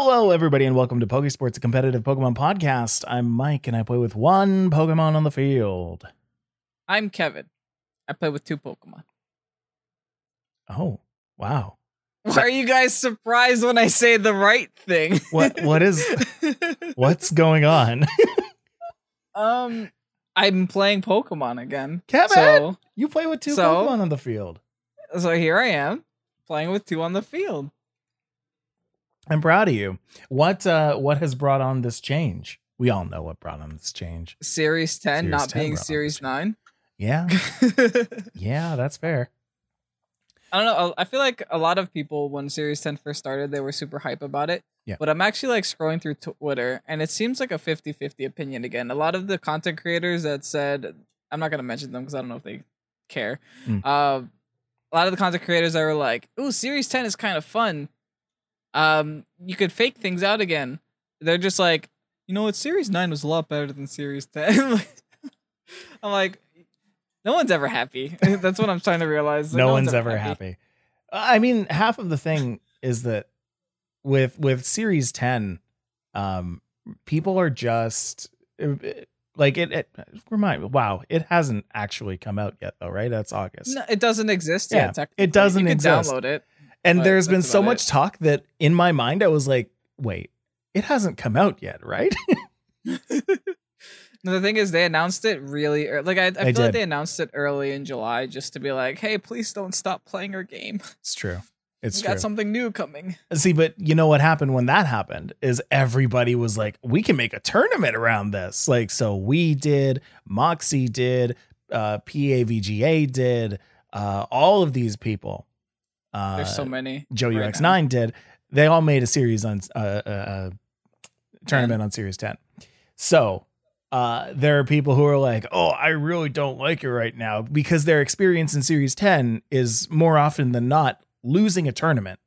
Hello, everybody, and welcome to Pokesports, a competitive Pokemon podcast. I'm Mike, and I play with one Pokemon on the field. I'm Kevin. I play with 2 Pokemon. Oh, wow. Why are you guys surprised when I say the right thing? What's going on? I'm playing Pokemon again. Kevin, you play with 2 Pokemon on the field. So here I am, playing with 2 on the field. I'm proud of you. What has brought on this change? We all know what brought on this change. Series 10 not being Series 9. Yeah. Yeah, that's fair. I don't know. I feel like a lot of people, when Series 10 first started, they were super hype about it. Yeah. But I'm actually like scrolling through Twitter, and it seems like a 50-50 opinion again. A lot of the content creators that said, I'm not going to mention them because I don't know if they care. A lot of the content creators that were like, ooh, Series 10 is kind of fun. You could fake things out again. They're just like, you know what? Series 9 was a lot better than Series 10. I'm like, no one's ever happy. That's what I'm trying to realize. Like, no one's ever happy. I mean, half of the thing is that with Series 10, people are just like wow, it hasn't actually come out yet though, right? That's August. No, it doesn't exist yet. It doesn't exist. Download it. And there's been so much talk that in my mind I was like, wait, it hasn't come out yet, right? No, the thing is, they announced it really early. Like I feel like they announced it early in July just to be like, hey, please don't stop playing our game. It's true. We got something new coming. See, but you know what happened when that happened is everybody was like, we can make a tournament around this. Like, so we did, Moxie did, PAVGA did, all of these people. There's so many. Joe UX9 did. They all made a series on tournament on Series 10. So there are people who are like, oh, I really don't like it right now because their experience in Series 10 is more often than not losing a tournament.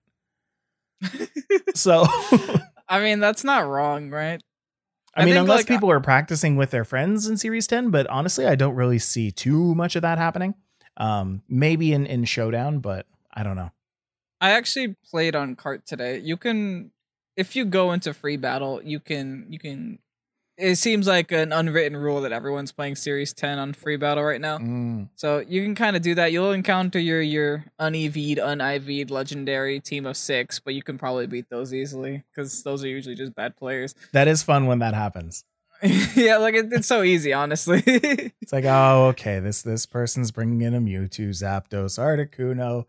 So I mean, that's not wrong, right? I mean, unless people are practicing with their friends in Series 10, but honestly, I don't really see too much of that happening. Maybe in Showdown, but I don't know. I actually played on Cart today. You can, if you go into free battle, you can. It seems like an unwritten rule that everyone's playing Series 10 on free battle right now. So you can kind of do that. You'll encounter your un-IV'd legendary team of 6, but you can probably beat those easily because those are usually just bad players. That is fun when that happens. Yeah, like it's so easy, honestly. It's like, oh, okay, this person's bringing in a Mewtwo, Zapdos, Articuno,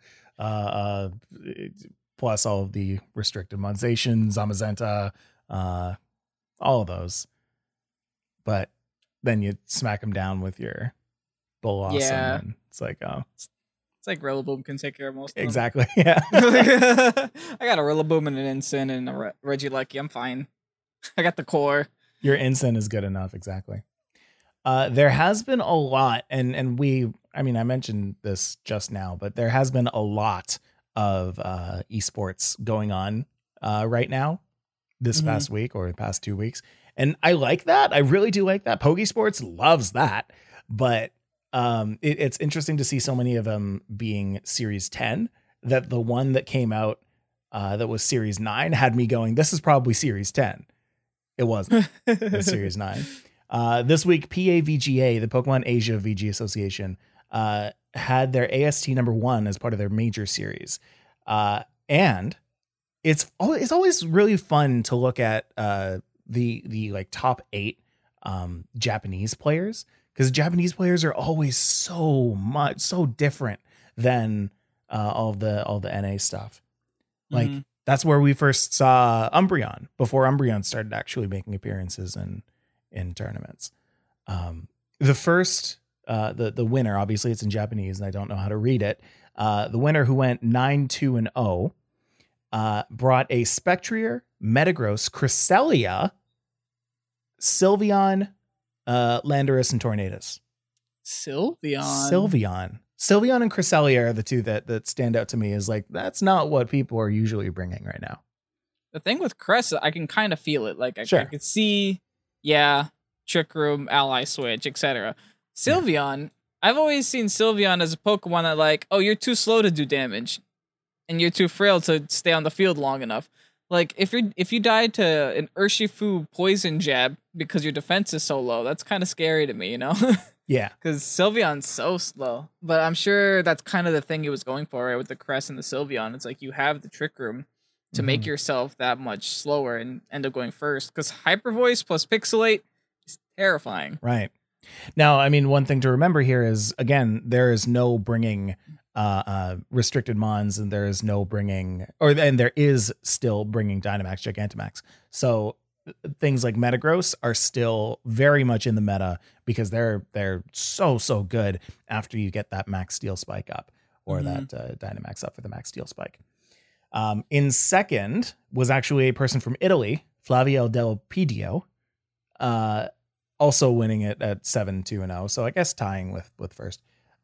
plus all of the restricted Monzation, Zamazenta, all of those. But then you smack them down with your Bull Awesome. Yeah. And it's like, oh. It's like Rillaboom can take care of most of them. Exactly, yeah. I got a Rillaboom and an Ensign and a Regieleki. I'm fine. I got the core. Your Ensign is good enough, exactly. There has been a lot, and I mentioned this just now, but there has been a lot of esports going on right now this past week or the past 2 weeks. And I like that. I really do like that. Pokesports loves that. But it's interesting to see so many of them being Series 10, that the one that came out that was Series 9 had me going, this is probably Series 10. It wasn't. It was Series 9. This week, PAVGA, the Pokemon Asia VG Association, had their AST number 1 as part of their major series. And it's always really fun to look at the like top 8 Japanese players, because Japanese players are always so different than all the NA stuff. Like that's where we first saw Umbreon before Umbreon started actually making appearances in tournaments. The first the winner, obviously it's in Japanese and I don't know how to read it. The winner, who went 9-2-0, brought a Spectrier, Metagross, Cresselia, Sylveon, Landorus, and Tornadus. Sylveon and Cresselia are the two that stand out to me as like, that's not what people are usually bringing right now. The thing with Cress, I can kind of feel it. Like I could see, Trick Room, Ally Switch, etc. Sylveon, I've always seen Sylveon as a Pokemon that like, oh, you're too slow to do damage, and you're too frail to stay on the field long enough. Like if you die to an Urshifu poison jab because your defense is so low, that's kind of scary to me, you know? Yeah. Because Sylveon's so slow. But I'm sure that's kind of the thing he was going for, right? With the Crest and the Sylveon. It's like you have the Trick Room to make yourself that much slower and end up going first. Because Hyper Voice plus Pixelate is terrifying. Right. Now, I mean, one thing to remember here is, again, there is no bringing restricted mons, and there is no bringing, and there is still bringing Dynamax, Gigantamax. So things like Metagross are still very much in the meta because they're so good after you get that Max Steel Spike up, or that Dynamax up for the Max Steel Spike. In second was actually a person from Italy, Flavio Del Pidio, also winning it at 7-2-0. So I guess tying with first.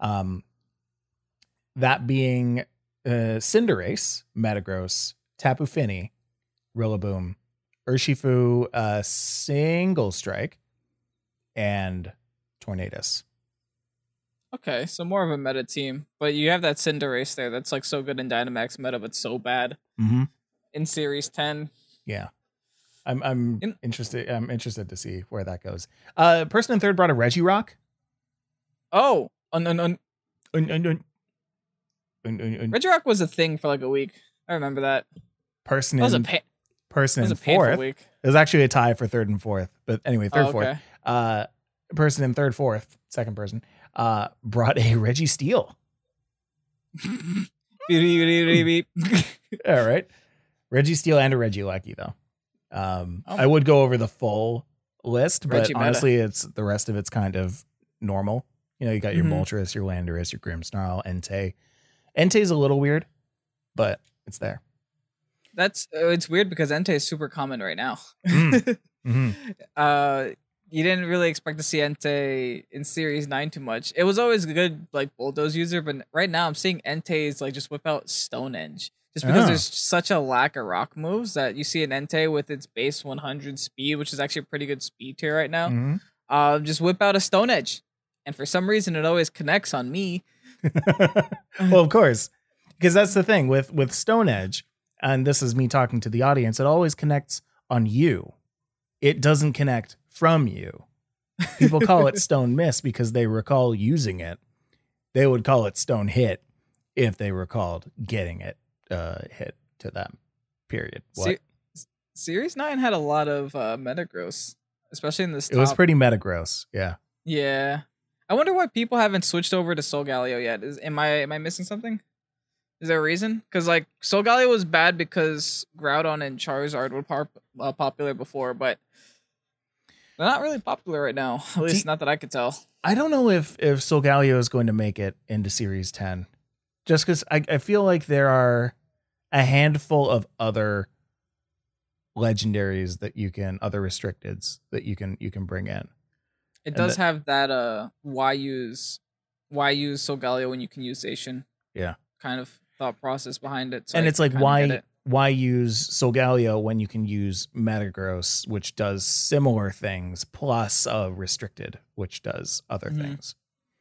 That being Cinderace, Metagross, Tapu Fini, Rillaboom, Urshifu, Single Strike, and Tornadus. Okay, so more of a meta team, but you have that Cinderace there that's like so good in Dynamax meta, but so bad in Series 10. Yeah, I'm interested. I'm interested to see where that goes. Person in third brought a Regirock. Oh, Regirock was a thing for like a week. I remember that. Person in fourth. Week. It was actually a tie for third and fourth, but anyway, fourth. Person in third, fourth, second person, brought a Registeel. All right, Registeel and a Regieleki though. I would go over the full list, but honestly, it's the rest of it's kind of normal. You know, you got your Moltres, your Landorus, your Grimmsnarl, Entei. Entei's a little weird, but it's there. It's weird because Entei is super common right now. You didn't really expect to see Entei in Series 9 too much. It was always a good like Bulldoze user, but right now I'm seeing Entei's like just whip out Stone Edge. Just because there's such a lack of rock moves that you see an Entei with its base 100 speed, which is actually a pretty good speed tier right now. Just whip out a Stone Edge. And for some reason it always connects on me. Well, of course. Because that's the thing with Stone Edge, and this is me talking to the audience, it always connects on you. It doesn't connect from you. People call it Stone Miss because they recall using it. They would call it Stone Hit if they recalled getting it hit to them. Period. Series 9 had a lot of Metagross, especially in this top. It was pretty Metagross, yeah. Yeah. I wonder why people haven't switched over to Solgaleo yet. Am I missing something? Is there a reason? Because like Solgaleo was bad because Groudon and Charizard were popular before, but they're not really popular right now. At least not that I could tell. I don't know if Solgaleo is going to make it into Series 10. Just because I feel like there are a handful of other legendaries that other restricteds that you can bring in. It does have that why use Solgaleo when you can use Zacian. Yeah. Kind of thought process behind it. So and it's like why use Solgaleo when you can use Metagross, which does similar things, plus restricted, which does other things.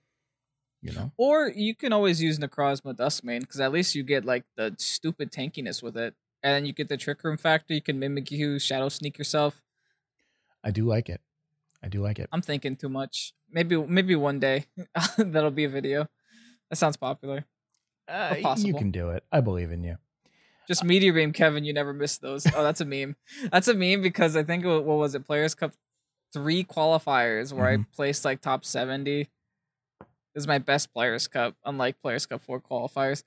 You know? Or you can always use Necrozma Duskmane, because at least you get like the stupid tankiness with it. And you get the Trick Room factor, you can mimic you, Shadow Sneak yourself. I do like it. I'm thinking too much. Maybe one day that'll be a video. That sounds popular. You can do it. I believe in you. Just Meteor Beam, Kevin. You never miss those. Oh, that's a meme. That's a meme because I think what was it? Players Cup 3 qualifiers where I placed like top 70. This is my best Players Cup, unlike Players Cup 4 qualifiers.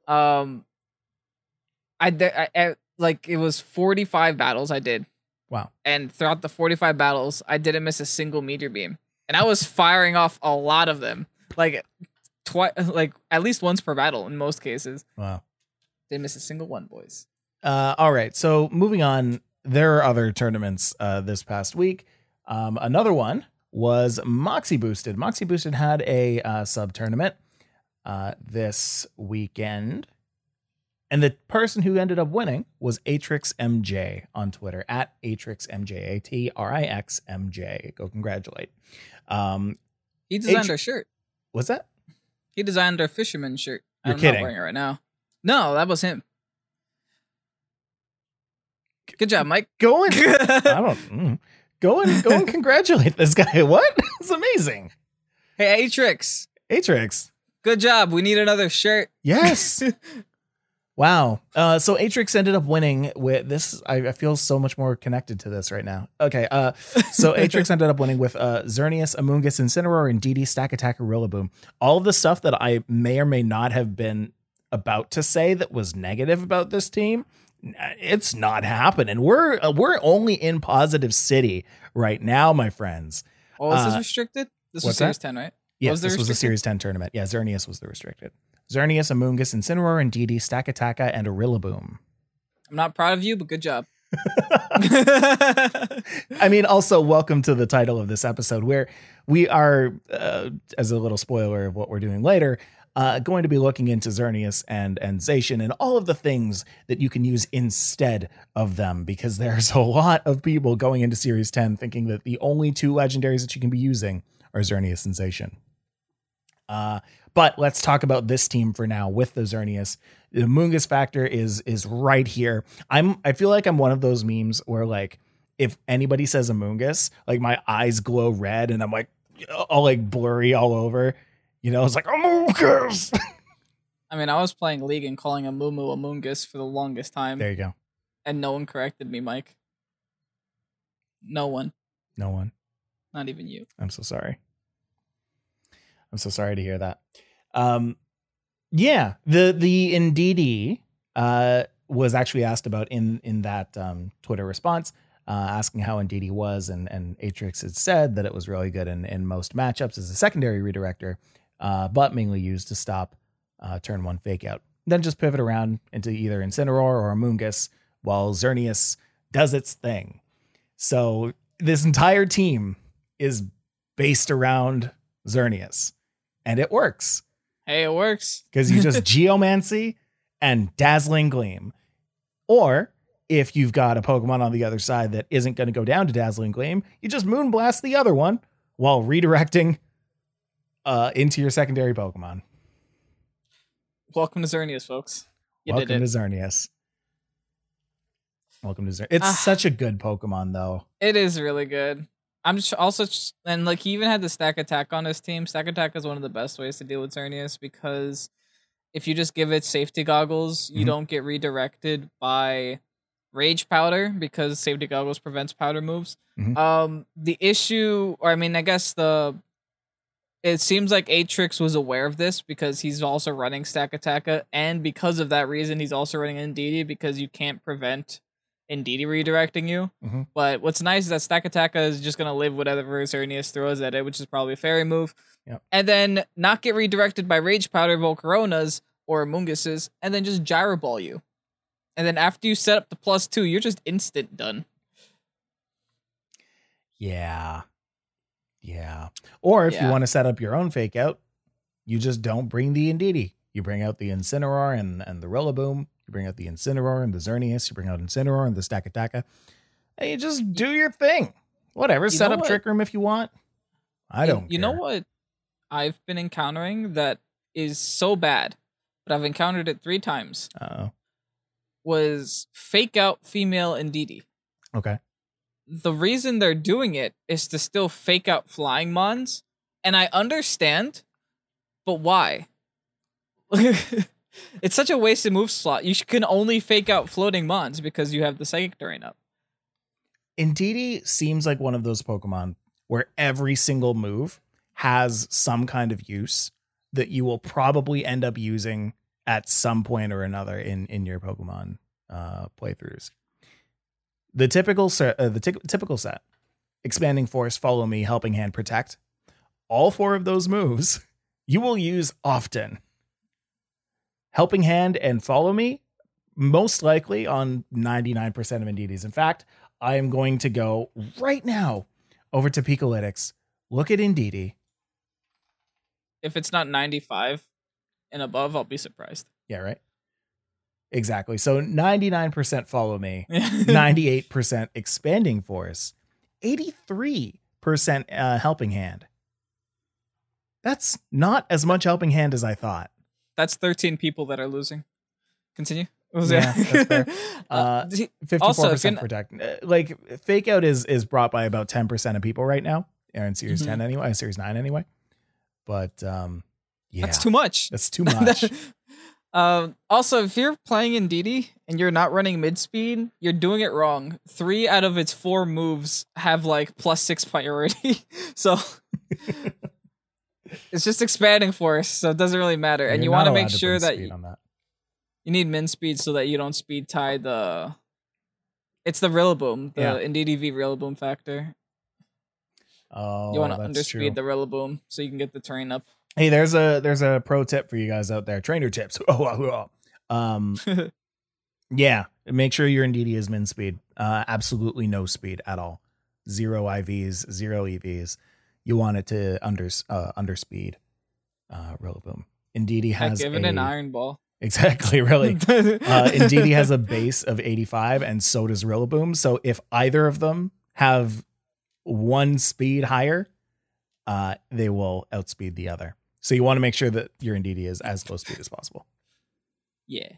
I like it was 45 battles I did. Wow. And throughout the 45 battles, I didn't miss a single Meteor Beam. And I was firing off a lot of them. Like like at least once per battle in most cases. Wow. Didn't miss a single one, boys. All right. So moving on, there are other tournaments this past week. Another one was Moxie Boosted. Moxie Boosted had a sub tournament this weekend. And the person who ended up winning was Atrix MJ on Twitter, at Atrix MJ, ATRIXMJ. Go congratulate. He designed our shirt. What's that? He designed our fisherman shirt. You're kidding. I'm not wearing it right now. No, that was him. Good job, Mike. Go and go and congratulate this guy. What? It's amazing. Hey, Atrix. Atrix. Good job. We need another shirt. Yes. Wow. So Atrix ended up winning with this. I feel so much more connected to this right now. Okay. So Atrix ended up winning with Xerneas, Amoonguss, Incineroar, and DD, Stack Attack, Rillaboom. All of the stuff that I may or may not have been about to say that was negative about this team, it's not happening. We're only in positive city right now, my friends. Oh, is this restricted? This was Series 10, right? Yes, this was a Series 10 tournament. Yeah, Xerneas was the restricted. Xerneas, Amoonguss, Incineroar, and DD, Stack Attacka, and a Rillaboom. I'm not proud of you, but good job. I mean, also, welcome to the title of this episode, where we are, as a little spoiler of what we're doing later, going to be looking into Xerneas and Zacian and all of the things that you can use instead of them, because there's a lot of people going into Series 10 thinking that the only two legendaries that you can be using are Xerneas and Zacian. But let's talk about this team for now with the Xerneas. The Amoonguss factor is right here. I feel like I'm one of those memes where, like, if anybody says Amoonguss, like my eyes glow red and I'm like all like blurry all over. You know, it's like Amoonguss. I mean, I was playing League and calling a Mumu Amoonguss for the longest time. There you go. And no one corrected me, Mike. No one. No one. Not even you. I'm so sorry. I'm so sorry to hear that. Yeah, the Indeedee was actually asked about in that Twitter response, asking how Indeedee was, and Atrix had said that it was really good in most matchups as a secondary redirector, but mainly used to stop turn one fake out. Then just pivot around into either Incineroar or Amoonguss while Xerneas does its thing. So this entire team is based around Xerneas, and it works. Hey, it works. Because you just Geomancy and Dazzling Gleam. Or if you've got a Pokemon on the other side that isn't going to go down to Dazzling Gleam, you just Moonblast the other one while redirecting into your secondary Pokemon. Welcome to Xerneas, folks. Welcome to Xerneas. Welcome to Xerneas. It's such a good Pokemon, though. It is really good. I'm just also, and like he even had the Stack Attack on his team. Stack Attack is one of the best ways to deal with Xerneas, because if you just give it safety goggles, you don't get redirected by Rage Powder, because safety goggles prevents powder moves. The issue, or I mean, I guess it seems like Atrix was aware of this because he's also running Stack Attacka, and because of that reason, he's also running Indeedee, because you can't prevent Indeedee redirecting you. But what's nice is that Stack Attacka is just going to live whatever Xerneas throws at it, which is probably a fairy move. Yep. And then not get redirected by Rage Powder, Volcaronas, or Amoongus's, and then just Gyro Ball you. And then after you set up the +2, you're just instant done. Yeah. Or if you want to set up your own fake out, you just don't bring the Indeedee. You bring out the Incineroar and the Rillaboom. You bring out the Incineroar and the Xerneas. You bring out Incineroar and the Stack Attacka. And you just do your thing. Whatever. Set up Trick Room if you want. I don't care. You know what I've been encountering that is so bad, but I've encountered it 3 times. Was fake out female Indeedee. Okay. The reason they're doing it is to still fake out flying mons, and I understand, but why? It's such a wasted move slot. You can only fake out floating mons because you have the Psychic Terrain up. Indeedee seems like one of those Pokemon where every single move has some kind of use that you will probably end up using at some point or another in your Pokemon playthroughs. The typical set, Expanding Force, Follow Me, Helping Hand, Protect, all 4 of those moves you will use often. Helping Hand and Follow Me, most likely on 99% of Indeedees. In fact, I am going to go right now over to Pikalytics. Look at Indeedee. If it's not 95 and above, I'll be surprised. Yeah, right? Exactly. So 99% Follow Me, 98% Expanding Force, 83% Helping Hand. That's not as much Helping Hand as I thought. That's 13 people that are losing. Continue. Yeah, that's fair. 54% also, protect. Like fake out is brought by about 10% of people right now. In Series 10 anyway, Series 9 anyway. But yeah, that's too much. That's too much. Also, if you're playing Indeedee and you're not running mid speed, you're doing it wrong. 3 out of its 4 moves have like +6 priority, so it's just expanding force, so it doesn't really matter. And you want to make sure that you need min speed so that you don't speed tie the. It's the Rillaboom, the Indeedee V Rillaboom factor. Oh, you want to underspeed the Rillaboom so you can get the terrain up. Hey, there's a pro tip for you guys out there. Trainer tips. Yeah, make sure your Indeedee is min speed. Absolutely no speed at all. 0 IVs, 0 EVs. You want it to underspeed Rillaboom. Indeedee has give it an iron ball. Exactly, really. Indeedee has a base of 85, and so does Rillaboom. So if either of them have 1 speed higher, they will outspeed the other. So you want to make sure that your Indeedee is as low speed as possible. Yeah.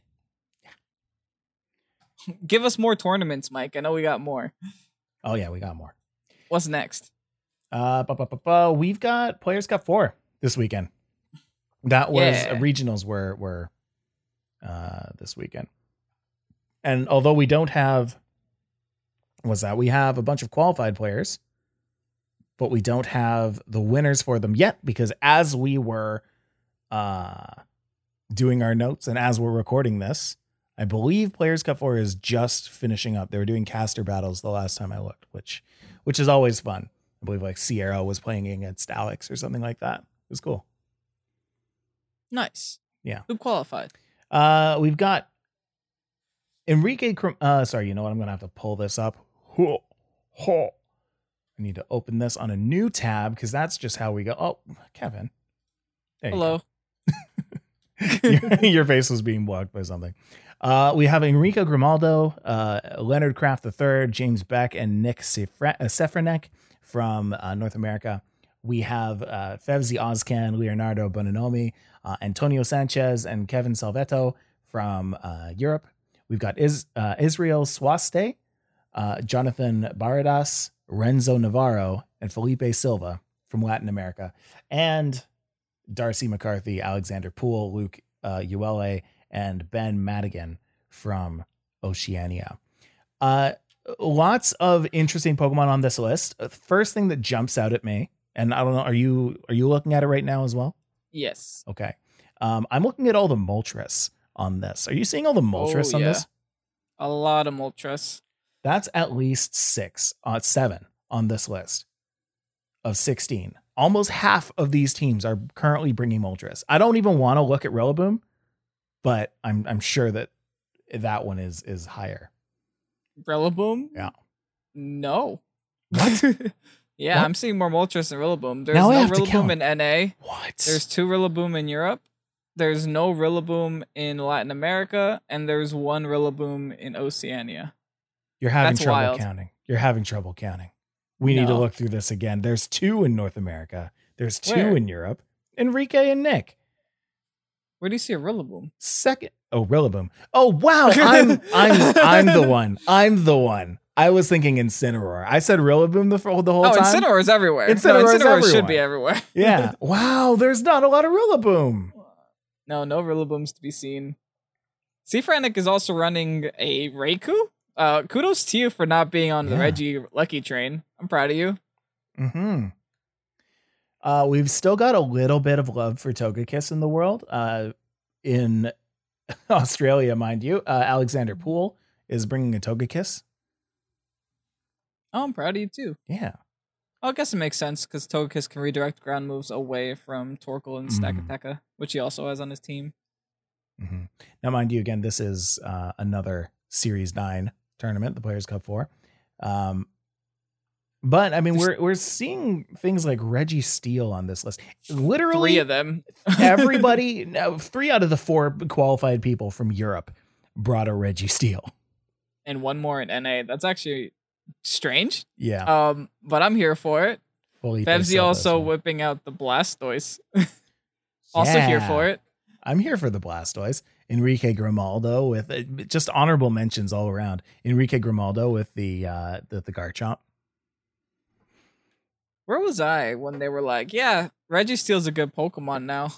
Give us more tournaments, Mike. I know we got more. Oh yeah, we got more. What's next? We've got Players Cup 4 this weekend. That was regionals were this weekend. And although we don't have we have a bunch of qualified players, but we don't have the winners for them yet, because as we were doing our notes and as we're recording this, I believe Players Cup 4 is just finishing up. They were doing caster battles the last time I looked, which is always fun. I believe like Sierra was playing against Alex or something like that. It was cool. Nice. Yeah. Who qualified? We've got Enrique. Sorry, you know what? I'm going to have to pull this up. I need to open this on a new tab because that's just how we go. Oh, Kevin. Hello. Your face was being blocked by something. We have Enrico Grimaldo, Leonard Kraft III, James Beck, and Nick Sefranek from North America. We have Fevzi Ozcan, Leonardo Bonanomi, Antonio Sanchez, and Kevin Salvetto from Europe. We've got Israel Swaste, Jonathan Baradas, Renzo Navarro, and Felipe Silva from Latin America. And Darcy McCarthy, Alexander Poole, Luke Uele, and Ben Madigan from Oceania. Lots of interesting Pokemon on this list. First thing that jumps out at me, and I don't know, are you looking at it right now as well? Yes. Okay. I'm looking at all the Moltres on this. Are you seeing all the Moltres on this? A lot of Moltres. That's at least 7 on this list of 16. Almost half of these teams are currently bringing Moltres. I don't even want to look at Rillaboom, but I'm sure that one is higher. Rillaboom? Yeah. No. What? Yeah, what? I'm seeing more Moltres than Rillaboom. There's now no Rillaboom in NA. What? There's 2 Rillaboom in Europe. There's no Rillaboom in Latin America, and there's 1 Rillaboom in Oceania. You're having trouble counting. You're having trouble counting. We need to look through this again. There's 2 in North America. There's 2 in Europe. Enrique and Nick. Where do you see a Rillaboom? Second. Oh, Rillaboom. Oh, wow. I'm the one. I'm the one. I was thinking Incineroar. I said Rillaboom the whole time. Oh, Incineroar is everywhere. Incineroar should be everywhere. Yeah. Wow. There's not a lot of Rillaboom. No Rillabooms to be seen. Sefranek is also running a Raikou. Kudos to you for not being on the Reggie Lucky train. I'm proud of you. Mm-hmm. We've still got a little bit of love for Togekiss in the world. In Australia, mind you, Alexander Poole is bringing a Togekiss. Oh, I'm proud of you too. Yeah. I guess it makes sense because Togekiss can redirect ground moves away from Torkoal and Stakateka, which he also has on his team. Mm-hmm. Now, mind you, again, this is another Series 9 tournament, the Players Cup 4. But I mean, we're seeing things like Reggie Steele on this list. Literally 3 of them. Everybody, 3 out of the 4 qualified people from Europe brought a Reggie Steele. And 1 more in NA. That's actually strange. Yeah. But I'm here for it. Fevzi also whipping out the Blastoise. Also here for it. I'm here for the Blastoise. Enrique Grimaldo with just honorable mentions all around. Enrique Grimaldo with the Garchomp. Where was I when they were like, yeah, Registeel's a good Pokemon now?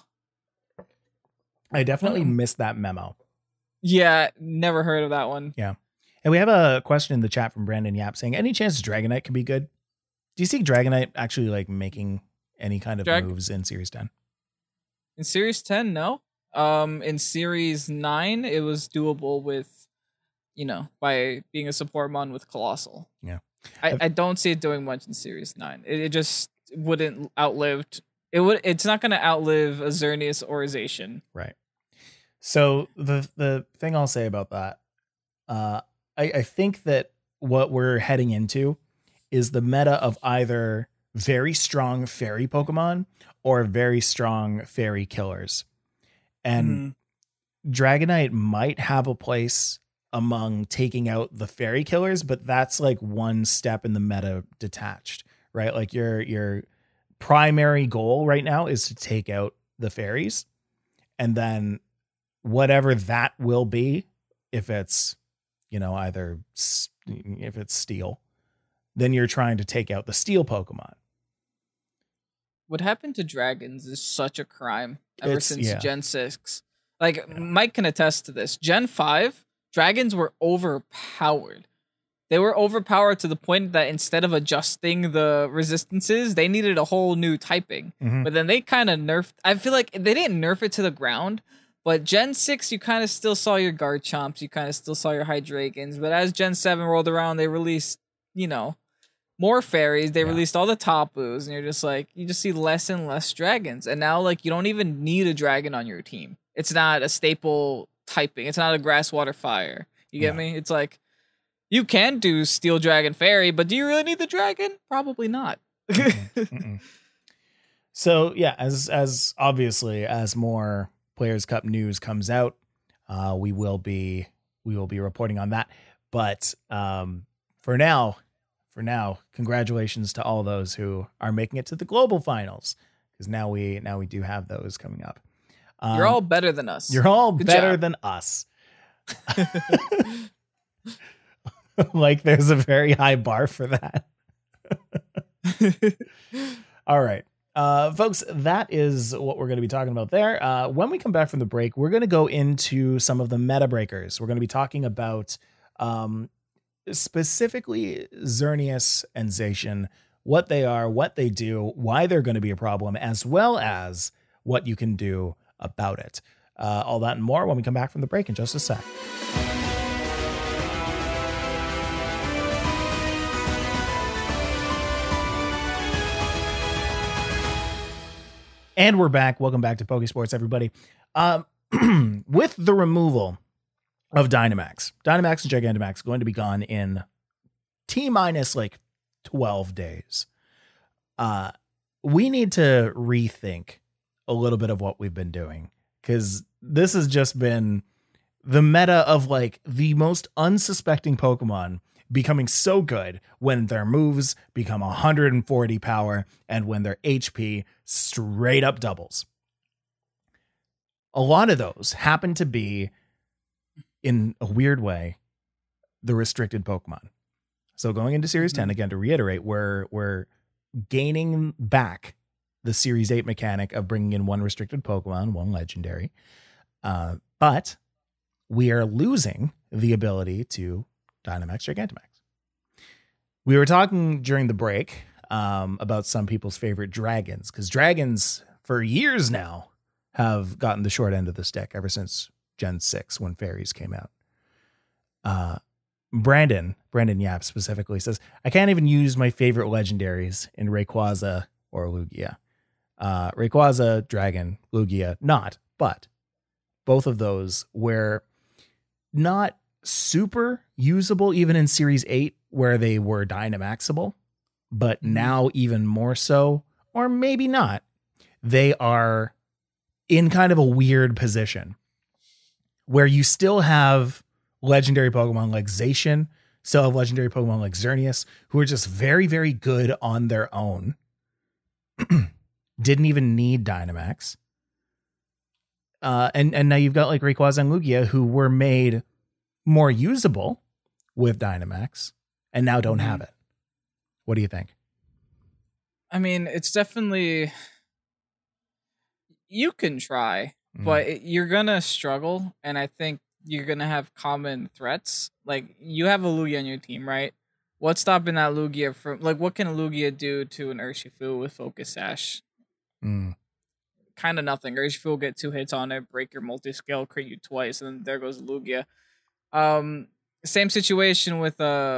I definitely missed that memo. Yeah, never heard of that one. Yeah. And we have a question in the chat from Brandon Yap saying, any chance Dragonite could be good? Do you see Dragonite actually like making any kind of moves in Series 10? In Series 10, no. In Series 9, it was doable with, by being a support mon with Colossal. Yeah. I don't see it doing much in Series 9. It just wouldn't outlive. It's not going to outlive a Xerneas or a Zacian. Right. So the thing I'll say about that, I think that what we're heading into is the meta of either very strong fairy Pokemon or very strong fairy killers. And Dragonite might have a place among taking out the fairy killers, but that's like one step in the meta detached, right? Like your primary goal right now is to take out the fairies, and then whatever that will be, if it's, if it's steel, then you're trying to take out the steel Pokemon. What happened to dragons is such a crime ever since Gen 6. Like, Mike can attest to this. Gen 5, dragons were overpowered. They were overpowered to the point that instead of adjusting the resistances, they needed a whole new typing. But then they kind of nerfed. I feel like they didn't nerf it to the ground. But Gen 6, you kind of still saw your Garchomps. You kind of still saw your Hydreigons. But as Gen 7 rolled around, they released, more fairies. They released all the Tapus. And you're just like, you just see less and less dragons. And now, like, you don't even need a dragon on your team. It's not a staple typing. It's not a grass, water, fire. You get me? It's like, you can do Steel Dragon Fairy, but do you really need the dragon? Probably not. So, yeah, as obviously, as more Players Cup news comes out, we will be reporting on that. But for now, congratulations to all those who are making it to the global finals, because now we do have those coming up. You're all better than us. You're all better than us. Like there's a very high bar for that. All right. Folks, that is what we're going to be talking about there. When we come back from the break, we're going to go into some of the meta breakers. We're going to be talking about specifically Xerneas and Zacian, what they are, what they do, why they're going to be a problem, as well as what you can do about it. All that and more when we come back from the break in just a sec. And we're back. Welcome back to Pokesports, everybody. With the removal of Dynamax and Gigantamax going to be gone in T-minus like 12 days. We need to rethink a little bit of what we've been doing, because this has just been the meta of like the most unsuspecting Pokemon becoming so good when their moves become 140 power and when their HP straight up doubles. A lot of those happen to be, in a weird way, the restricted Pokemon. So going into Series 10, again, to reiterate, we're gaining back the Series 8 mechanic of bringing in one restricted Pokemon, one legendary. But we are losing the ability to Dynamax, Gigantamax. We were talking during the break about some people's favorite dragons, because dragons for years now have gotten the short end of the stick ever since Gen 6 when fairies came out. Brandon Yap specifically says, I can't even use my favorite legendaries in Rayquaza or Lugia. Rayquaza, dragon, Lugia, not, but both of those were not super usable even in Series 8 where they were Dynamaxable, but now even more so, or maybe not, they are in kind of a weird position where you still have legendary Pokemon like Zacian, still have legendary Pokemon like Xerneas, who are just very, very good on their own. Didn't even need Dynamax. And now you've got like Rayquaza and Lugia who were made more usable with Dynamax and now don't have it. What do you think? I mean, it's definitely, you can try, but you're gonna struggle, and I think you're gonna have common threats. Like, you have a Lugia on your team, right? What's stopping that Lugia from, like, what can a Lugia do to an Urshifu with Focus Sash? Kind of nothing. Urshifu will get 2 hits on it, break your multi-scale, crit you twice, and then there goes Lugia. Same situation with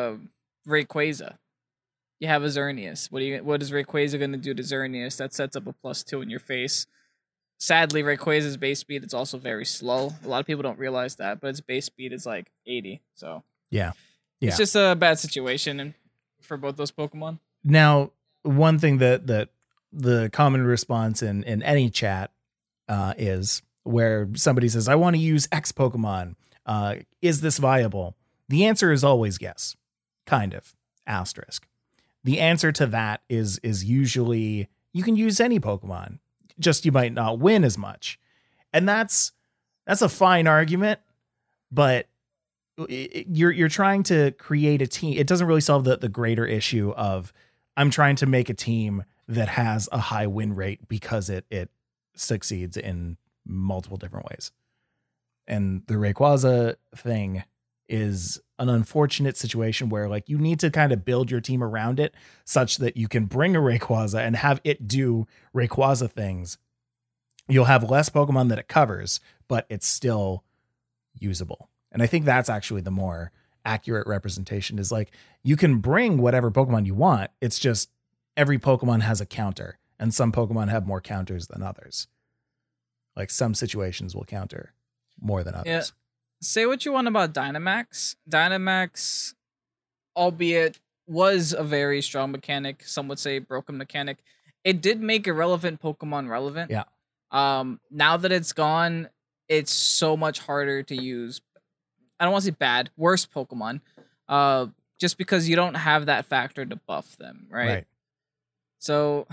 Rayquaza. You have a Xerneas. What is Rayquaza going to do to Xerneas? That sets up a +2 in your face. Sadly, Rayquaza's base speed is also very slow. A lot of people don't realize that, but its base speed is like 80. So yeah. It's just a bad situation for both those Pokemon. Now, one thing that the common response in any chat is where somebody says, I want to use X Pokemon. Is this viable? The answer is always yes. Kind of. Asterisk. The answer to that is usually you can use any Pokemon, just you might not win as much. And that's a fine argument, but you're trying to create a team. It doesn't really solve the greater issue of I'm trying to make a team that has a high win rate because it succeeds in multiple different ways. And the Rayquaza thing is an unfortunate situation where like you need to kind of build your team around it such that you can bring a Rayquaza and have it do Rayquaza things. You'll have less Pokemon that it covers, but it's still usable. And I think that's actually the more accurate representation is like you can bring whatever Pokemon you want. It's just every Pokemon has a counter and some Pokemon have more counters than others. Like some situations will counter more than others. Yeah. Say what you want about Dynamax. Dynamax, albeit was a very strong mechanic, some would say broken mechanic, it did make irrelevant Pokemon relevant. Yeah. Now that it's gone, it's so much harder to use. I don't want to say bad, worse Pokemon. Just because you don't have that factor to buff them, right? So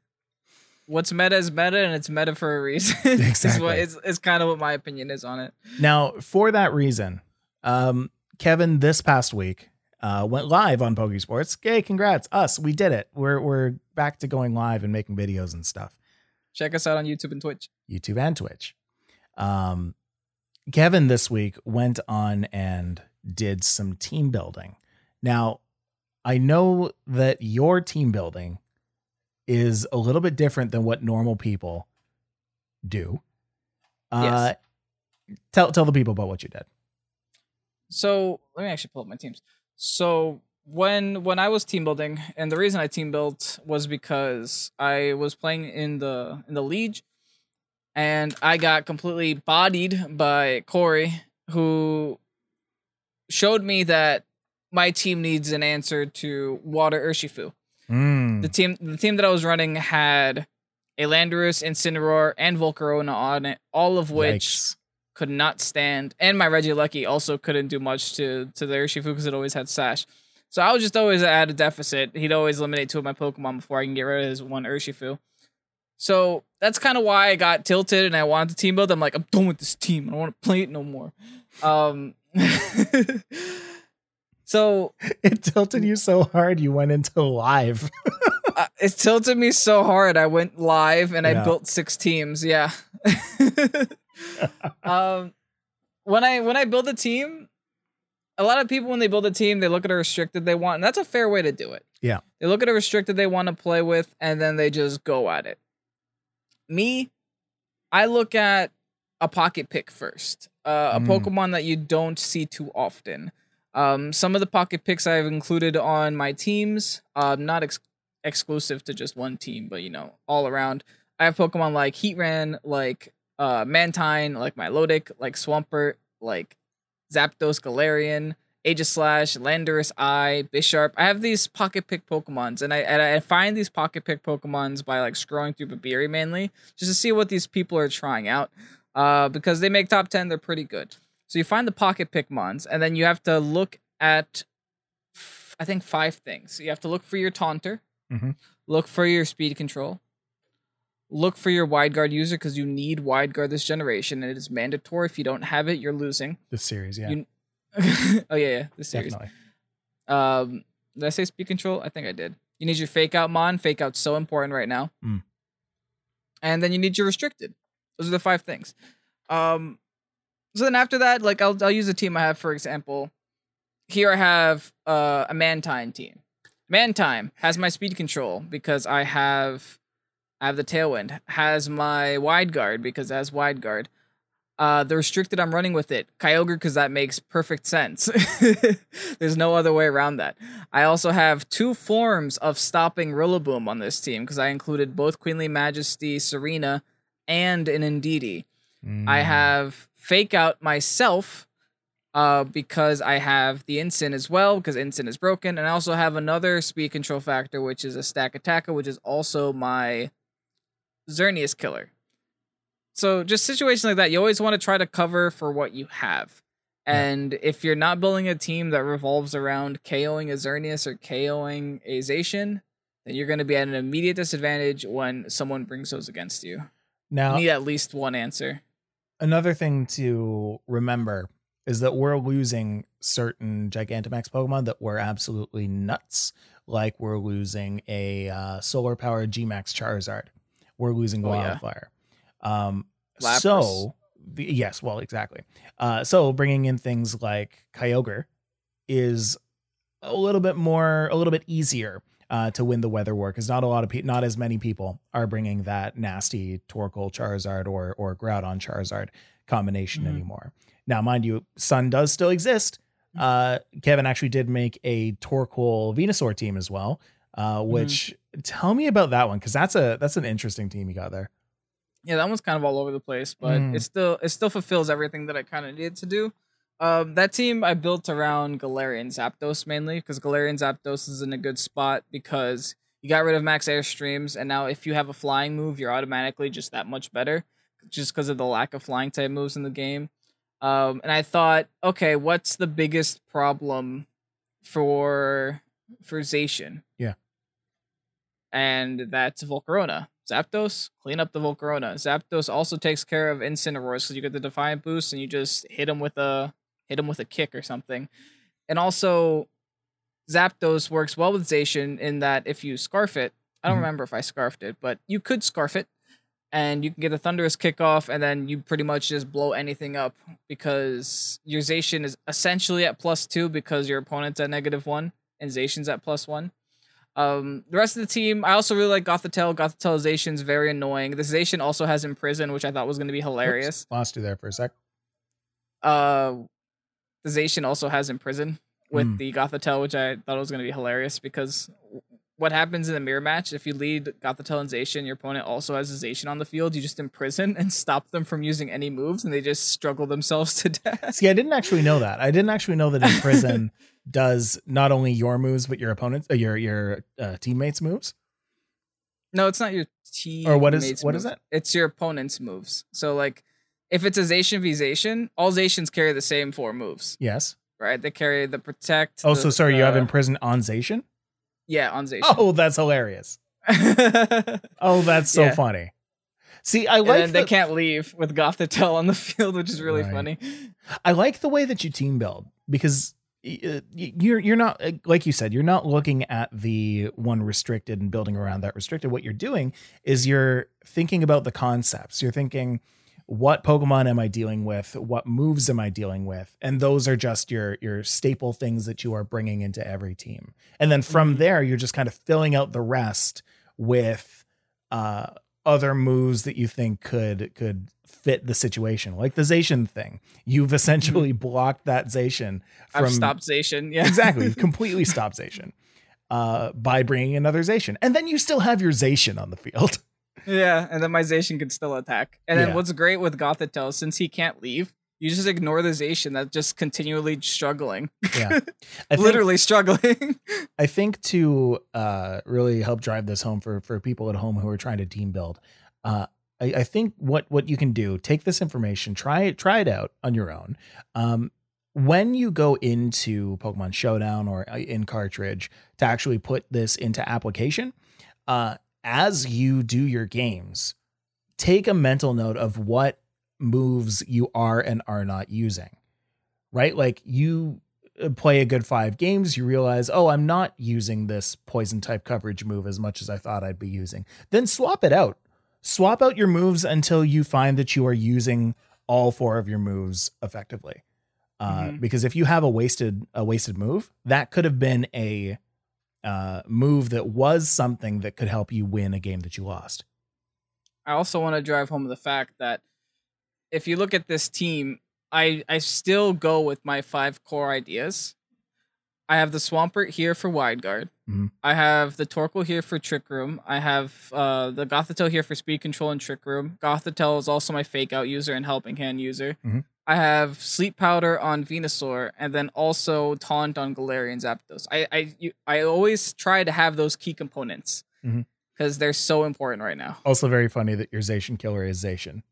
what's meta is meta, and it's meta for a reason. Exactly. It's kind of what my opinion is on it. Now, for that reason, Kevin this past week went live on Pokesports. Hey, congrats, us! We did it. We're back to going live and making videos and stuff. Check us out on YouTube and Twitch. YouTube and Twitch. Kevin this week went on and did some team building. Now, I know that your team building is a little bit different than what normal people do. Yes. Tell the people about what you did. So let me actually pull up my teams. So when I was team building, and the reason I team built was because I was playing in the Liege, and I got completely bodied by Corey, who showed me that my team needs an answer to Water Urshifu. The team that I was running had a Landorus, Incineroar, and Volcarona on it, all of which could not stand. And my Regieleki also couldn't do much to the Urshifu because it always had Sash. So I was just always at a deficit. He'd always eliminate 2 of my Pokemon before I can get rid of his 1 Urshifu. So that's kind of why I got tilted and I wanted to team build. I'm like, I'm done with this team. I don't want to play it no more. So it tilted you so hard you went into live. It tilted me so hard I went live and I built 6 teams. Yeah. When I build a team, a lot of people when they build a team, they look at a restricted they want, and that's a fair way to do it. Yeah. They look at a restricted they want to play with, and then they just go at it. Me, I look at a pocket pick first. A Pokemon that you don't see too often. Some of the pocket picks I've included on my teams, not exclusive to just one team, but all around. I have Pokemon like Heatran, like Mantine, like Milotic, like Swampert, like Zapdos, Galarian, Aegislash, Landorus, Bisharp. I have these pocket pick Pokemons, and I find these pocket pick Pokemons by like scrolling through Babiri mainly, just to see what these people are trying out. Because they make top 10, they're pretty good. So you find the pocket Pikmons, and then you have to look at, I think, 5 things. You have to look for your Taunter, look for your speed control, look for your wide guard user because you need wide guard this generation, and it is mandatory. If you don't have it, you're losing. This series, yeah. Oh yeah, this series. Definitely. Did I say speed control? I think I did. You need your fake out mon. Fake out's so important right now. And then you need your restricted. Those are the 5 things. So then after that, like I'll use a team I have, for example. Here I have a Mantine team. Mantine has my speed control because I have the Tailwind. Has my wide guard because it has wide guard. The restricted, I'm running with it. Kyogre, because that makes perfect sense. There's no other way around that. I also have 2 forms of stopping Rillaboom on this team because I included both Queenly Majesty, Serena, and an Indeedee. I have Fake Out myself because I have the Incin as well, because Incin is broken. And I also have another speed control factor, which is a Stack Attacker, which is also my Xerneas killer. So just situations like that, you always want to try to cover for what you have. And if you're not building a team that revolves around KOing a Xerneas or KOing a Zacian, then you're going to be at an immediate disadvantage when someone brings those against you. Now, you need at least one answer. Another thing to remember is that we're losing certain Gigantamax Pokemon that were absolutely nuts. Like we're losing a solar-powered G-Max Charizard. We're losing Wildfire. Yes, well, exactly. So bringing in things like Kyogre is a little bit easier to win the weather war, because not as many people are bringing that nasty Torkoal Charizard or Groudon Charizard combination anymore. Now, mind you, Sun does still exist. Kevin actually did make a Torkoal Venusaur team as well, which tell me about that one, because that's an interesting team you got there. Yeah, that one's kind of all over the place, but it still fulfills everything that I kind of needed to do. That team I built around Galarian Zapdos mainly, because Galarian Zapdos is in a good spot because you got rid of max airstreams, and now if you have a flying move, you're automatically just that much better, just because of the lack of flying type moves in the game. And I thought, okay, what's the biggest problem for Zacian? Yeah. And that's Volcarona. Zapdos, clean up the Volcarona. Zapdos also takes care of Incineroars, because you get the Defiant boost and you just hit him with a kick or something. And also, Zapdos works well with Zacian in that if you Scarf it, I don't remember if I Scarfed it, but you could Scarf it, and you can get a Thunderous Kickoff, and then you pretty much just blow anything up, because your Zacian is essentially at +2 because your opponent's at -1 and Zacian's at +1. The rest of the team, I also really like Gothitelle. Gothitelle Zacian's very annoying. The Zacian also has Imprison, which I thought was going to be hilarious. Lost you there for a sec. The Zacian also has Imprison with the Gothitelle, which I thought was going to be hilarious, because what happens in the mirror match, if you lead Gothitelle and Zacian, your opponent also has a Zacian on the field, you just imprison and stop them from using any moves, and they just struggle themselves to death. See, I didn't actually know that. I didn't actually know that Imprison does not only your moves, but your opponent's, your teammates' moves. No, it's not your teammates. Or what is it? It's your opponent's moves. So, like, if it's a Zacian v Zacian, all Zacians carry the same 4 moves. Yes. Right? They carry the Protect. Oh, so sorry, you have Imprison on Zacian? Yeah, on Zacian. Oh, that's hilarious. Oh, that's so funny. See, I like and they can't leave with Gothitelle on the field, which is really funny. I like the way that you team build, because you're not, like you said, you're not looking at the one restricted and building around that restricted. What you're doing is you're thinking about the concepts. You're thinking, what Pokemon am I dealing with? What moves am I dealing with? And those are just your staple things that you are bringing into every team. And then from there, you're just kind of filling out the rest with other moves that you think could fit the situation. Like the Zacian thing. You've essentially blocked that Zacian from... I've stopped Zacian, yeah. Exactly. You've completely stopped Zacian by bringing another Zacian. And then you still have your Zacian on the field. Yeah, and then my Zacian can still attack. And then what's great with Gothitelle, since he can't leave, you just ignore the Zacian that's just continually struggling. Yeah, literally struggling. I think to really help drive this home for people at home who are trying to team build, I think what you can do, take this information, try it out on your own. When you go into Pokemon Showdown or in cartridge to actually put this into application, as you do your games, take a mental note of what moves you are and are not using, right? Like you play a good 5 games, you realize, oh, I'm not using this poison type coverage move as much as I thought I'd be using. Then swap it out. Swap out your moves until you find that you are using all 4 of your moves effectively. Because if you have a wasted move, that could have been a move that was something that could help you win a game that you lost. I also want to drive home the fact that if you look at this team, I still go with my 5 core ideas. I have the Swampert here for Wide Guard. Mm-hmm. I have the Torkoal here for Trick Room. I have the Gothitelle here for Speed Control and Trick Room. Gothitelle is also my Fake Out user and Helping Hand user. Mm-hmm. I have Sleep Powder on Venusaur, and then also Taunt on Galarian Zapdos. I always try to have those key components because they're so important right now. Also very funny that your Zacian killer is Zacian.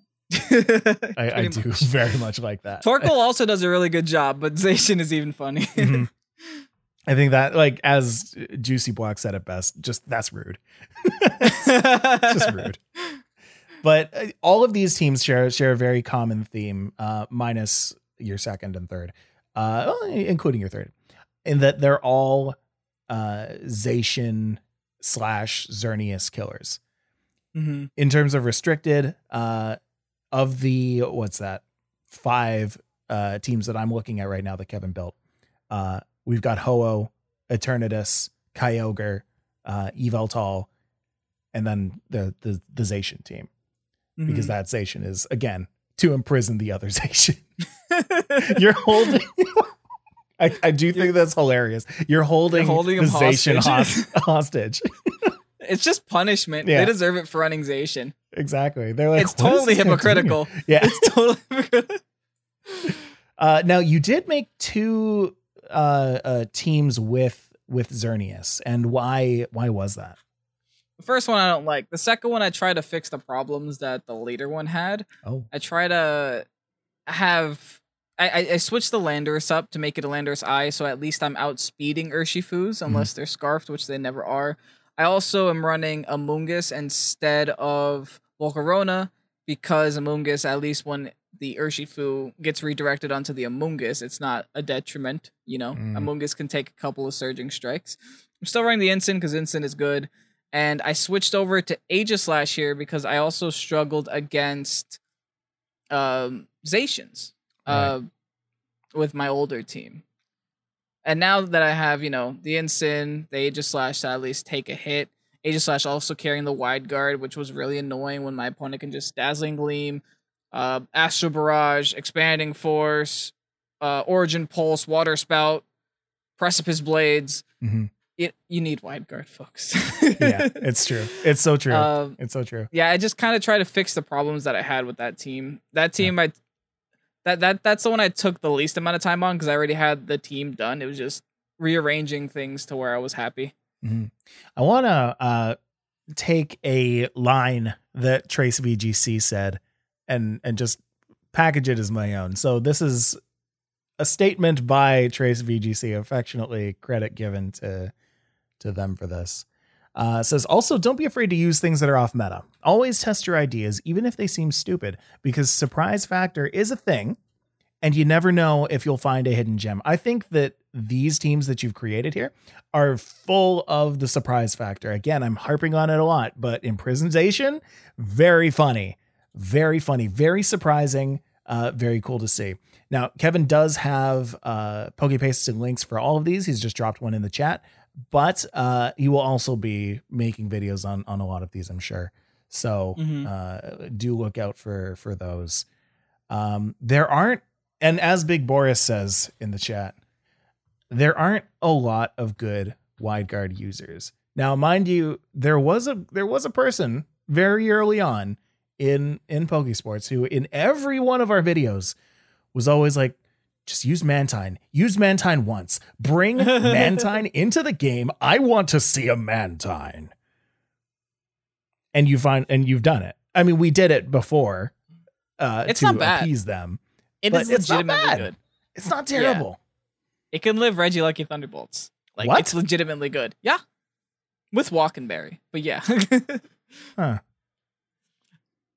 I do very much like that. Torkoal also does a really good job, but Zacian is even funny. I think that, like, as Juicy Block said it best, just that's rude. It's just rude. But all of these teams share a very common theme, minus your second and third, including your third, in that they're all Zacian / Xerneas killers. In terms of restricted, of the 5 teams that I'm looking at right now that Kevin built, we've got Ho-Oh, Eternatus, Kyogre, Yveltal, and then the Zacian team. Because that Zacian is, again, to imprison the other Zacian. You're holding... I do think that's hilarious. You're holding the Zacian hostage. It's just punishment. Yeah. They deserve it for running Zacian. Exactly. They're like, it's totally hypocritical. Yeah. It's totally hypocritical. Now, you did make 2 teams with Xerneas, and why was that? The first one I don't like. The second one, I try to fix the problems that the later one had. Oh. I try to have... I switched the Landorus up to make it a Landorus Eye, so at least I'm outspeeding Urshifus, unless they're Scarfed, which they never are. I also am running Amoonguss instead of Volcarona, because Amoonguss, at least when the Urshifu gets redirected onto the Amoonguss, it's not a detriment, you know? Amoonguss can take a couple of Surging Strikes. I'm still running the Incin, because Incin is good. And I switched over to Aegislash here because I also struggled against Zacians with my older team. And now that I have, the Incin, the Aegislash to at least take a hit. Aegislash also carrying the Wide Guard, which was really annoying when my opponent can just Dazzling Gleam, Astral Barrage, Expanding Force, Origin Pulse, Water Spout, Precipice Blades. You need Wide Guard, folks. Yeah, it's true. It's so true. It's so true. Yeah, I just kind of try to fix the problems that I had with that team. That team, that's the one I took the least amount of time on because I already had the team done. It was just rearranging things to where I was happy. I want to take a line that Trace VGC said and just package it as my own. So this is a statement by Trace VGC, affectionately credit given to them for this. Says, also, don't be afraid to use things that are off meta. Always test your ideas, even if they seem stupid, because surprise factor is a thing, and you never know if you'll find a hidden gem. I think that these teams that you've created here are full of the surprise factor. Again, I'm harping on it a lot, but Imprisonation, very funny, very surprising, very cool to see. Now, Kevin does have PokePastes and links for all of these. He's just dropped one in the chat. But he will also be making videos on a lot of these, I'm sure. So do look out for those. There aren't, and as Big Boris says in the chat, there aren't a lot of good Wide Guard users. Now, mind you, there was a person very early on in Pokesports who in every one of our videos was always like, just use Mantine. Use Mantine once. Bring Mantine into the game. I want to see a Mantine. And you've done it. I mean, we did it before it's to not bad. Appease them. It's legitimately good. It's not terrible. Yeah. It can live Regieleki Thunderbolts. Like, what? It's legitimately good. Yeah. With Walkenberry. But yeah. Huh.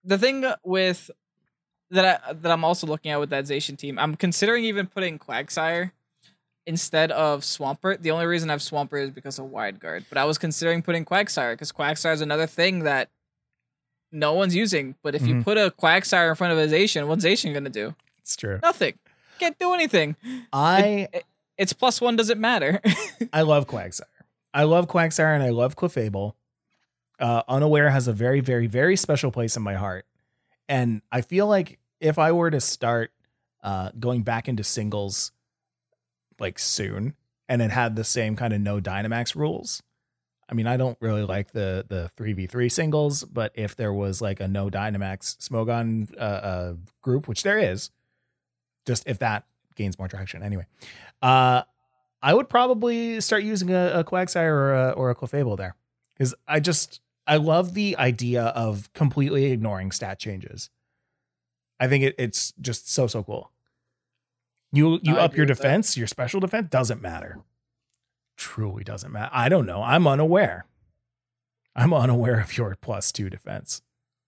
the thing with that I'm also looking at with that Zacian team, I'm considering even putting Quagsire instead of Swampert. The only reason I have Swampert is because of Wide Guard, but I was considering putting Quagsire because Quagsire is another thing that no one's using. But if you put a Quagsire in front of a Zacian, what's Zacian gonna do? It's true. Nothing. Can't do anything. It's +1 doesn't matter. I love Quagsire. I love Quagsire and I love Clefable. Unaware has a very, very, very special place in my heart. And I feel like if I were to start going back into singles like soon, and it had the same kind of no Dynamax rules. I mean, I don't really like the 3v3 singles, but if there was like a no Dynamax Smogon group, which there is, just if that gains more traction. Anyway, I would probably start using a Quagsire or a Clefable there, because I love the idea of completely ignoring stat changes. I think it's just so cool. You up your defense, your special defense doesn't matter. Truly doesn't matter. I don't know. I'm unaware. I'm unaware of your +2 defense.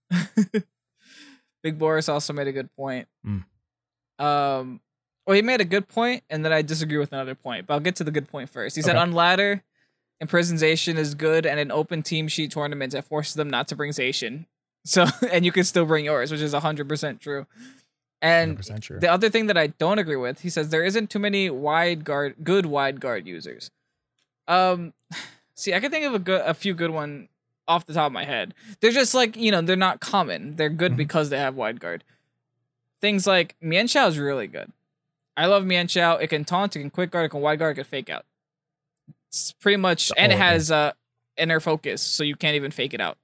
Big Boris also made a good point. Well, he made a good point, and then I disagree with another point, but I'll get to the good point first. He said on ladder, Imprisonization is good, and in open team sheet tournaments, it forces them not to bring Zacian. So, and you can still bring yours, which is 100% true. And 100% true. The other thing that I don't agree with, he says there isn't too many good wide guard users. See, I can think of a few good one off the top of my head. They're just like, they're not common. They're good because they have wide guard. Things like Mienshao is really good. I love Mienshao. It can taunt, it can quick guard, it can wide guard, it can fake out. It's pretty much, and it has inner focus, so you can't even fake it out.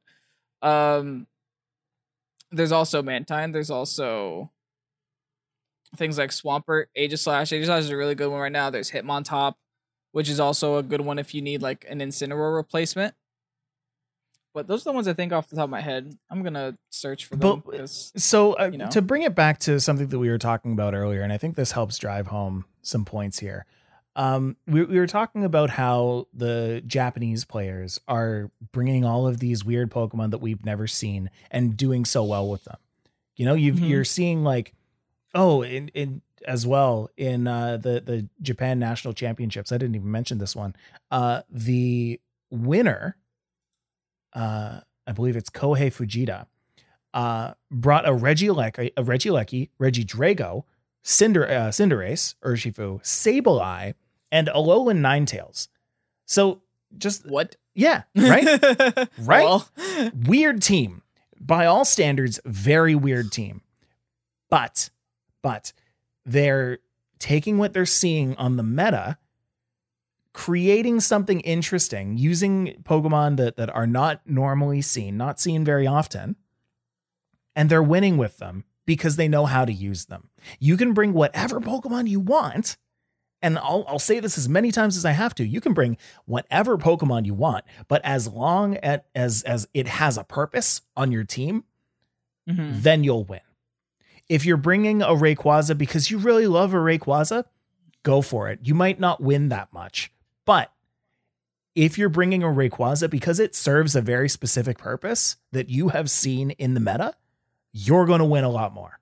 There's also Mantine. There's also things like Swampert, Aegislash. Aegislash is a really good one right now. There's Hitmontop, which is also a good one if you need like an Incineroar replacement. But those are the ones I think off the top of my head. I'm gonna search for them. To bring it back to something that we were talking about earlier, and I think this helps drive home some points here. We were talking about how the Japanese players are bringing all of these weird Pokemon that we've never seen and doing so well with them. You're seeing like, in as well in the Japan National Championships. I didn't even mention this one. The winner, I believe it's Kohei Fujita, brought a Regieleki, Regidrago, Cinderace, Urshifu, Sableye, and Alolan Ninetales. So just what? Yeah, right? Right? Well. Weird team. By all standards, very weird team. But they're taking what they're seeing on the meta, creating something interesting, using Pokemon that are not normally seen, not seen very often, and they're winning with them because they know how to use them. You can bring whatever Pokemon you want, and I'll say this as many times as I have to. You can bring whatever Pokemon you want, but as long as it has a purpose on your team, then you'll win. If you're bringing a Rayquaza because you really love a Rayquaza, go for it. You might not win that much, but if you're bringing a Rayquaza because it serves a very specific purpose that you have seen in the meta, you're going to win a lot more.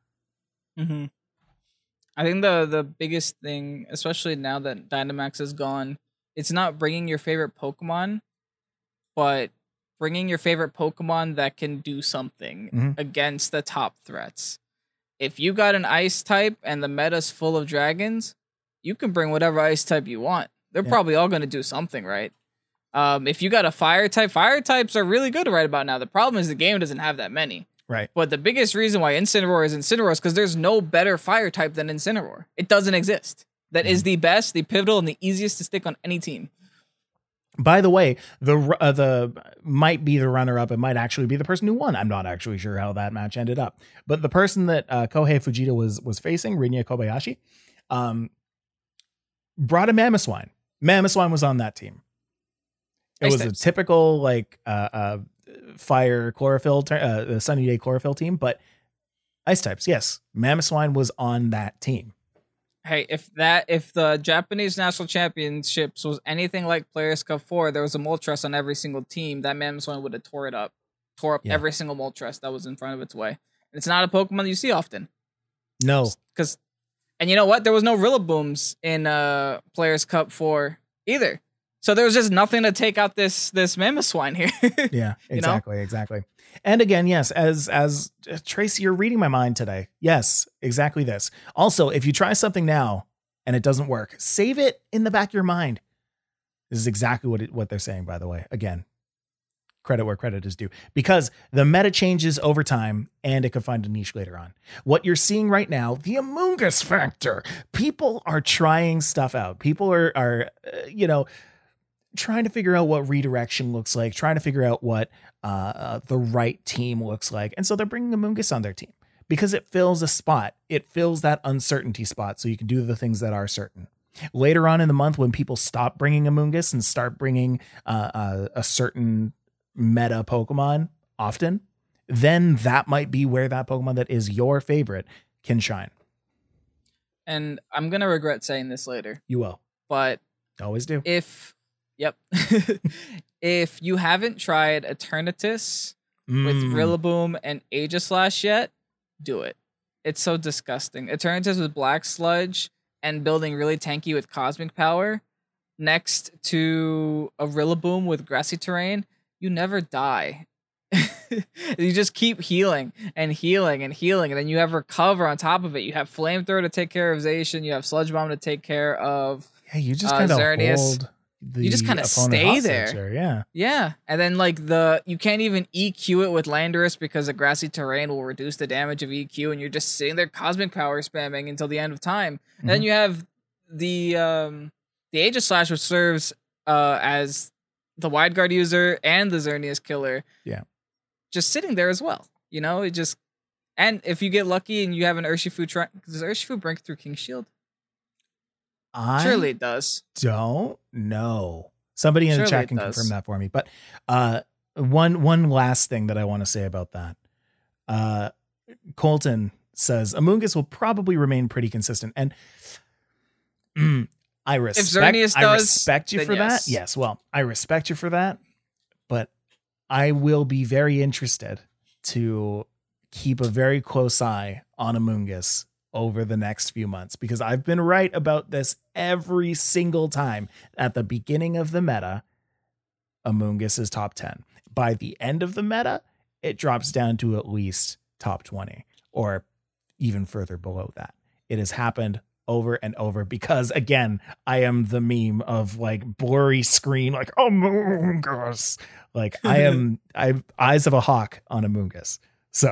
I think the biggest thing, especially now that Dynamax is gone, it's not bringing your favorite Pokemon, but bringing your favorite Pokemon that can do something against the top threats. If you got an ice type and the meta's full of dragons, you can bring whatever ice type you want. They're probably all going to do something, right? If you got a fire types are really good right about now. The problem is the game doesn't have that many. Right. But the biggest reason why Incineroar is because there's no better fire type than Incineroar. It doesn't exist. That is the best, the pivotal, and the easiest to stick on any team. By the way, the might be the runner-up. It might actually be the person who won. I'm not actually sure how that match ended up. But the person that Kohei Fujita was facing, Rinya Kobayashi, brought a Mamoswine. Mamoswine was on that team. It was a typical like fire chlorophyll, sunny day chlorophyll team, but ice types. Yes, Mamoswine was on that team. Hey, if the Japanese National Championships was anything like Players Cup 4, there was a Moltres on every single team, that Mamoswine would have tore it up. tore up every single Moltres that was in front of its way. And it's not a Pokemon you see often. No. And you know what? There was no Rillabooms in Players Cup 4 either. So there was just nothing to take out this Mamoswine here. Yeah, exactly. And again, yes, as Tracy, you're reading my mind today. Yes, exactly this. Also, if you try something now and it doesn't work, save it in the back of your mind. This is exactly what they're saying, by the way. Again, credit where credit is due, because the meta changes over time and it could find a niche later on. What you're seeing right now, the Amoonguss factor. People are trying stuff out. People are trying to figure out what redirection looks like, trying to figure out what the right team looks like. And so they're bringing Amoonguss on their team because it fills a spot. It fills that uncertainty spot so you can do the things that are certain. Later on in the month, when people stop bringing Amoonguss and start bringing a certain meta Pokemon often, then that might be where that Pokemon that is your favorite can shine. And I'm going to regret saying this later. You will. But always do. If you haven't tried Eternatus with Rillaboom and Aegislash yet, do it. It's so disgusting. Eternatus with Black Sludge and building really tanky with Cosmic Power next to a Rillaboom with Grassy Terrain, you never die. You just keep healing and healing and healing, and then you have Recover on top of it. You have Flamethrower to take care of Zacian. You have Sludge Bomb to take care of you just kind of hold you just kind of stay there. Yeah. And then you can't even EQ it with Landorus because the Grassy Terrain will reduce the damage of EQ, and you're just sitting there Cosmic Power spamming until the end of time. And then you have the Aegislash, which serves as the Wide Guard user and the Xerneas killer. Yeah. Just sitting there as well. And if you get lucky and you have an Urshifu, does Urshifu break through King Shield? Surely it does. Don't know. Somebody in the chat can confirm that for me. But one last thing that I want to say about that. Colton says Amoonguss will probably remain pretty consistent. And I respect you for that. Yes, well, I respect you for that. But I will be very interested to keep a very close eye on Amoonguss over the next few months, because I've been right about this every single time. At the beginning of the meta, Amoonguss is top 10. By the end of the meta, it drops down to at least top 20 or even further below that. It has happened over and over because, again, I am the meme of blurry screen, Amoonguss. I have eyes of a hawk on Amoonguss. So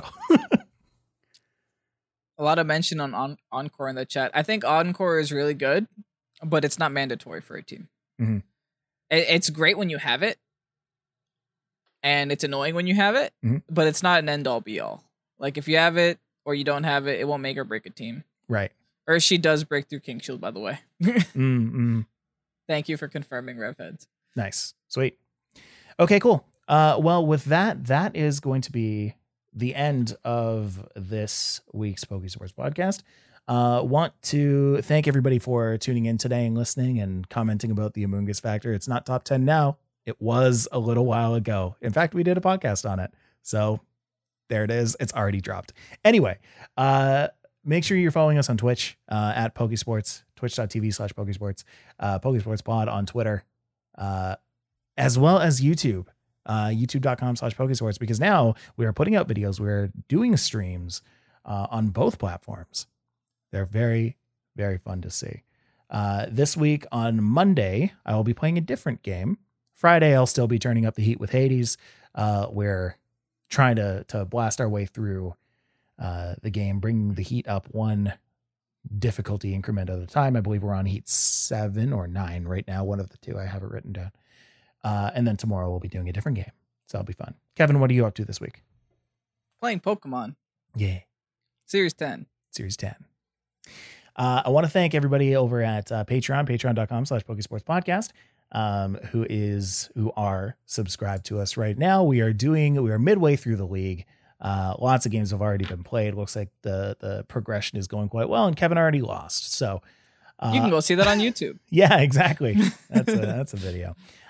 a lot of mention on Encore in the chat. I think Encore is really good, but it's not mandatory for a team. Mm-hmm. It's great when you have it, and it's annoying when you have it, but it's not an end-all be-all. If you have it or you don't have it, it won't make or break a team. Right. Or she does break through King Shield, by the way. Thank you for confirming, Revheads. Nice. Sweet. Okay, cool. Well, with that is going to be the end of this week's PokeSports podcast. Want to thank everybody for tuning in today and listening and commenting about the Amoonguss factor. It's not top 10 now. It was a little while ago. In fact, we did a podcast on it. So there it is. It's already dropped. Anyway, make sure you're following us on Twitch at PokeSports, twitch.tv/PokeSports, PokeSportsPod on Twitter, as well as YouTube. youtube.com/PokeSports, because now we are putting out videos. We're doing streams on both platforms. They're very, very fun to see. This week on Monday, I will be playing a different game. Friday, I'll still be turning up the heat with Hades. We're trying to blast our way through the game, bringing the heat up one difficulty increment at a time. I believe we're on heat 7 or 9 right now. One of the two. I have it written down. And then tomorrow we'll be doing a different game. So that'll be fun. Kevin, what are you up to this week? Playing Pokemon. Yeah. Series 10. Series 10. I want to thank everybody over at Patreon, patreon.com/PokeSportsPodcast, who are subscribed to us right now. We are midway through the league. Lots of games have already been played. Looks like the progression is going quite well, and Kevin already lost. So you can go see that on YouTube. Yeah, exactly. That's a video.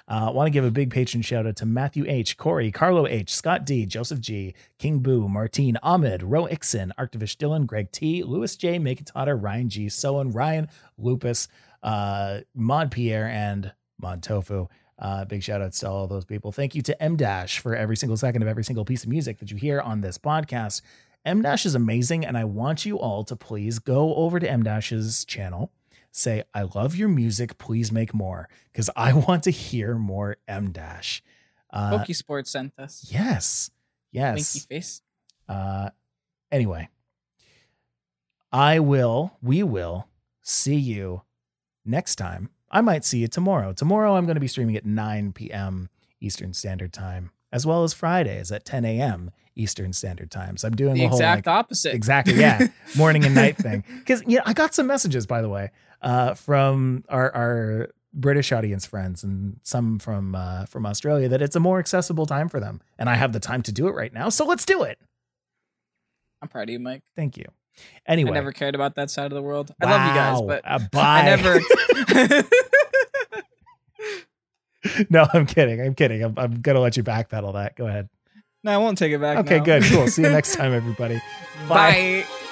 Want to give a big patron shout out to Matthew H, Corey, Carlo H, Scott D, Joseph G, King Boo, Martine, Ahmed, Ro Ixon, Arctivish Dylan, Greg T, Lewis J, Make It Totter, Ryan G, Soen, Ryan, Lupus, Mod Pierre, and Mod Tofu. Big shout outs to all those people. Thank you to M Dash for every single second of every single piece of music that you hear on this podcast. M Dash is amazing, and I want you all to please go over to M Dash's channel. Say, I love your music. Please make more, because I want to hear more M Dash. Pokesports sent us. Yes. Winky face. Anyway, we will see you next time. I might see you tomorrow. Tomorrow I'm going to be streaming at 9 p.m. Eastern Standard Time, as well as Fridays at 10 a.m. Eastern Standard Time. So I'm doing the whole exact opposite. Exactly, yeah. Morning and night thing. Because I got some messages, by the way, from our British audience friends and some from Australia that it's a more accessible time for them. And I have the time to do it right now. So let's do it. I'm proud of you, Mike. Thank you. Anyway, I never cared about that side of the world. I wow. love you guys, but bye. I never. No, I'm kidding. I'm going to let you backpedal that. Go ahead. No, I won't take it back. Okay, now. Good. Cool. See you next time, everybody. Bye. Bye.